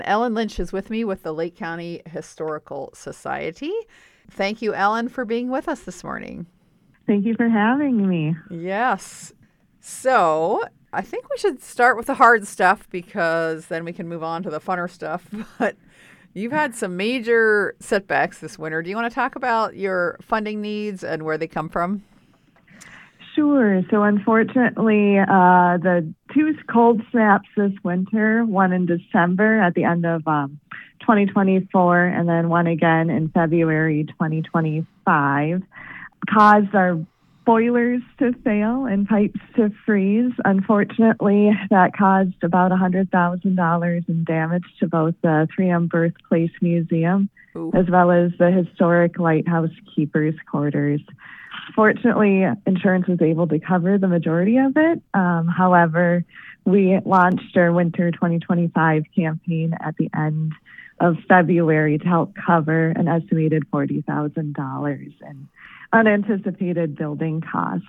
Ellen Lynch is with me with the Lake County Historical Society. Thank you, Ellen, for being with us this morning. Thank you for having me. Yes. So I think we should start with the hard stuff because then we can move on to the funner stuff. But you've had some major setbacks this winter. Do you want to talk about your funding needs and where they come from? Sure. So unfortunately, the two cold snaps this winter, one in December at the end of 2024, and then one again in February 2025, caused our boilers to fail and pipes to freeze. Unfortunately, that caused about $100,000 in damage to both the 3M Birthplace Museum Ooh. as well as the historic Lighthouse Keepers Quarters. Fortunately, insurance was able to cover the majority of it. However, we launched our winter 2025 campaign at the end of February to help cover an estimated $40,000 in unanticipated building costs.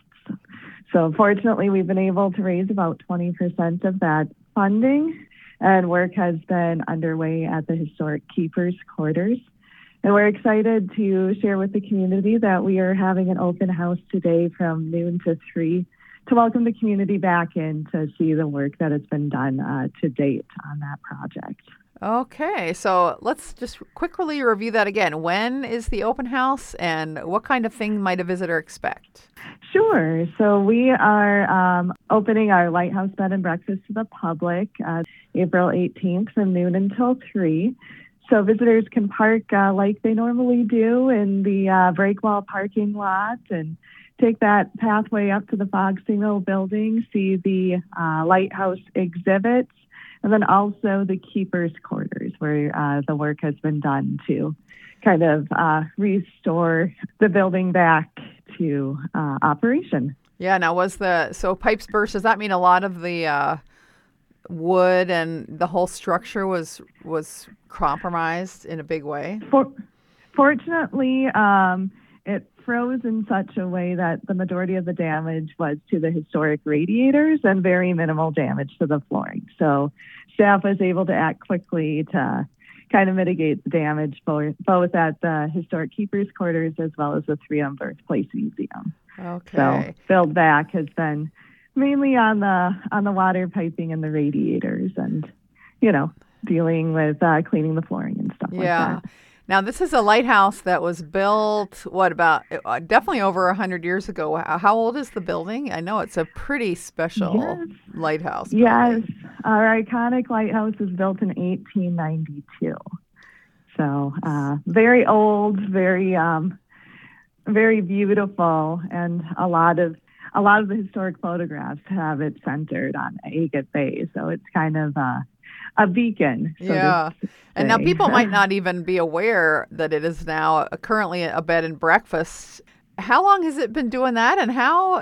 So fortunately, we've been able to raise about 20% of that funding, and work has been underway at the historic Keepers Quarters. And we're excited to share with the community that we are having an open house today from noon to 3 to welcome the community back in to see the work that has been done to date on that project. Okay, so let's just quickly review that again. When is the open house and what kind of thing might a visitor expect? Sure. So we are opening our Lighthouse Bed and Breakfast to the public April 18th from noon until 3. So visitors can park like they normally do in the breakwall parking lot and take that pathway up to the Fog Signal building, see the lighthouse exhibits, and then also the Keepers Quarters where the work has been done to kind of restore the building back to operation. Yeah, now so pipes burst, does that mean a lot of the wood and the whole structure was compromised in a big way? Fortunately, it froze in such a way that the majority of the damage was to the historic radiators and very minimal damage to the flooring. So staff was able to act quickly to kind of mitigate the damage both at the historic Keepers Quarters as well as the 3M Birthplace Museum. Okay. So build back has been mainly on the water piping and the radiators and, dealing with cleaning the flooring and stuff like that. Now, this is a lighthouse that was built, definitely over 100 years ago. How old is the building? I know it's a pretty special lighthouse building. Yes. Our iconic lighthouse was built in 1892. So very old, very very beautiful, and a lot of the historic photographs have it centered on Agate Bay. So it's kind of a beacon. And now people might not even be aware that it is now currently a bed and breakfast. How long has it been doing that? And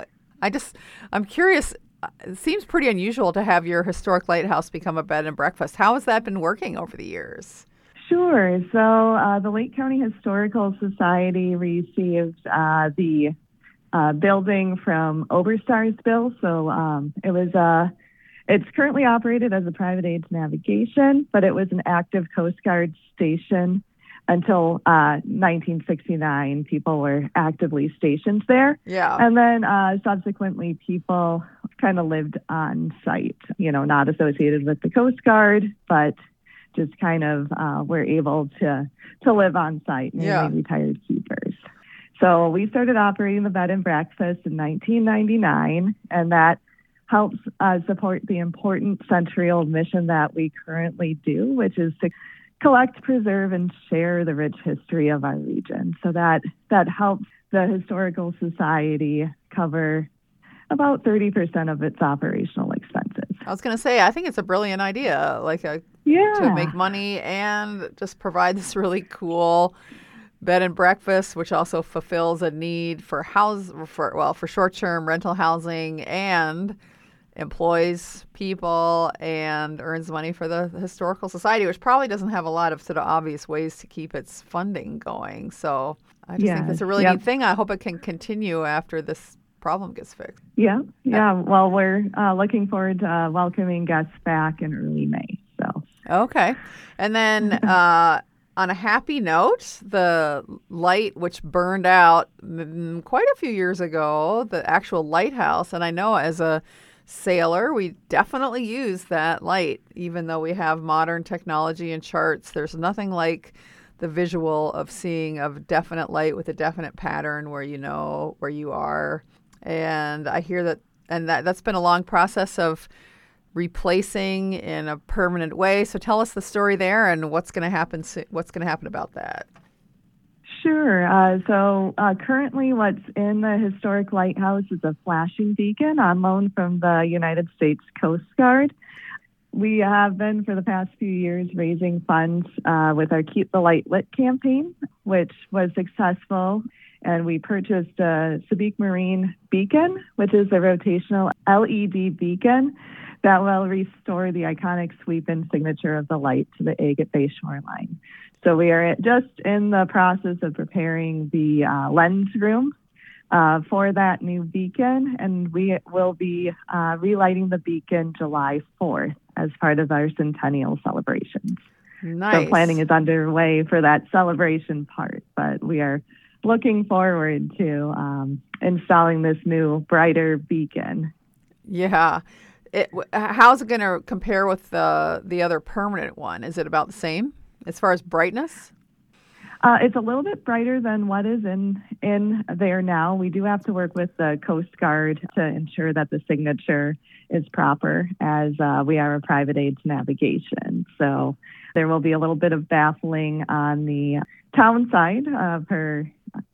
I'm curious, it seems pretty unusual to have your historic lighthouse become a bed and breakfast. How has that been working over the years? Sure. So the Lake County Historical Society received the building from Oberstar's. So it's currently operated as a private aid navigation, but it was an active Coast Guard station until 1969. People were actively stationed there. Yeah. And then subsequently people kind of lived on site, not associated with the Coast Guard, but just kind of were able to live on site, mainly retired keepers. So we started operating the bed and breakfast in 1999, and that helps support the important century-old mission that we currently do, which is to collect, preserve, and share the rich history of our region. So that helps the Historical Society cover about 30% of its operational expenses. I was going to say, I think it's a brilliant idea, to make money and just provide this really cool bed and breakfast, which also fulfills a need for short-term rental housing and employs people and earns money for the Historical Society, which probably doesn't have a lot of sort of obvious ways to keep its funding going. So I just think that's a really neat thing. I hope it can continue after this problem gets fixed. Yeah. Well, we're looking forward to welcoming guests back in early May. So Okay. And then on a happy note, the light which burned out quite a few years ago, the actual lighthouse, and I know as a sailor, we definitely use that light, even though we have modern technology and charts. There's nothing like the visual of seeing a definite light with a definite pattern where you know where you are. And I hear that, and that's been a long process of replacing in a permanent way. So tell us the story there and what's going to happen. What's going to happen about that? Sure. So currently, what's in the historic lighthouse is a flashing beacon on loan from the United States Coast Guard. We have been for the past few years raising funds with our Keep the Light Lit campaign, which was successful. And we purchased a Subic Marine beacon, which is a rotational LED beacon that will restore the iconic sweep and signature of the light to the Agate Bay shoreline. So we are just in the process of preparing the lens room for that new beacon, and we will be relighting the beacon July 4th as part of our centennial celebrations. Nice. So planning is underway for that celebration part, but we are looking forward to installing this new, brighter beacon. Yeah. How's it going to compare with the other permanent one? Is it about the same as far as brightness? It's a little bit brighter than what is in there now. We do have to work with the Coast Guard to ensure that the signature is proper, as we are a private aid to navigation. So there will be a little bit of baffling on the town side of her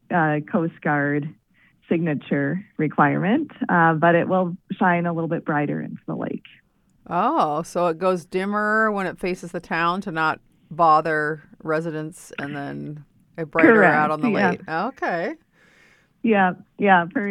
Coast Guard signature requirement, but it will shine a little bit brighter into the lake. Oh, so it goes dimmer when it faces the town to not bother residents, and then it brighter Correct. Out on the lake. Okay. Yeah, per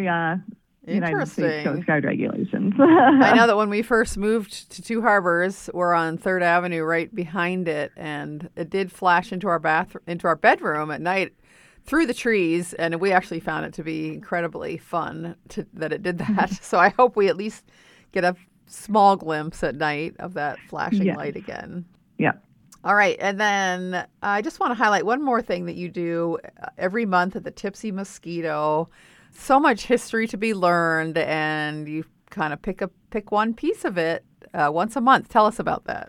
United States Coast Guard regulations. I know that when we first moved to Two Harbors, we're on 3rd Avenue right behind it, and it did flash into our bedroom at night through the trees, and we actually found it to be incredibly fun that it did that. So I hope we at least get a small glimpse at night of that flashing light again. Yeah. All right. And then I just want to highlight one more thing that you do every month at the Tipsy Mosquito. So much history to be learned, and you kind of pick one piece of it once a month. Tell us about that.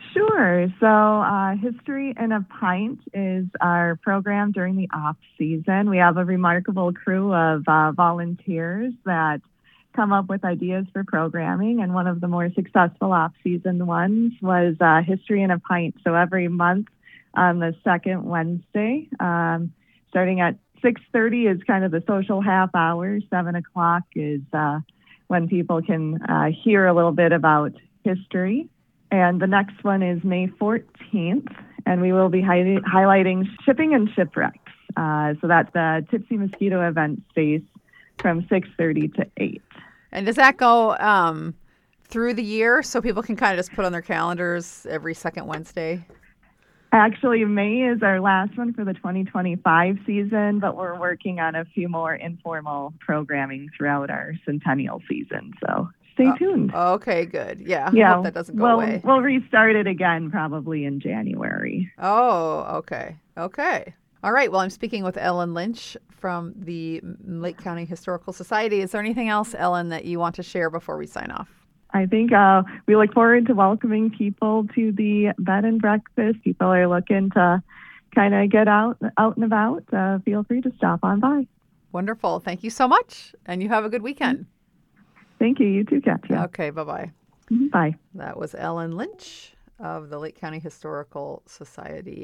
Sure. So History in a Pint is our program during the off season. We have a remarkable crew of volunteers that come up with ideas for programming, and one of the more successful off-season ones was History in a Pint. So every month on the second Wednesday, starting at 6:30 is kind of the social half hour. 7 o'clock is when people can hear a little bit about history. And the next one is May 14th, and we will be highlighting shipping and shipwrecks. So that's the Tipsy Mosquito event space from 6:30 to 8. And does that go through the year so people can kind of just put on their calendars every second Wednesday? Actually, May is our last one for the 2025 season, but we're working on a few more informal programming throughout our centennial season. So stay tuned. Okay, good. Yeah, I hope that doesn't go away. We'll restart it again probably in January. Oh, okay. Okay. All right. Well, I'm speaking with Ellen Lynch from the Lake County Historical Society. Is there anything else, Ellen, that you want to share before we sign off? I think we look forward to welcoming people to the bed and breakfast. People are looking to kind of get out and about. Feel free to stop on by. Wonderful. Thank you so much. And you have a good weekend. Thank you. You too, Katya. Okay. Bye-bye. Bye. That was Ellen Lynch of the Lake County Historical Society.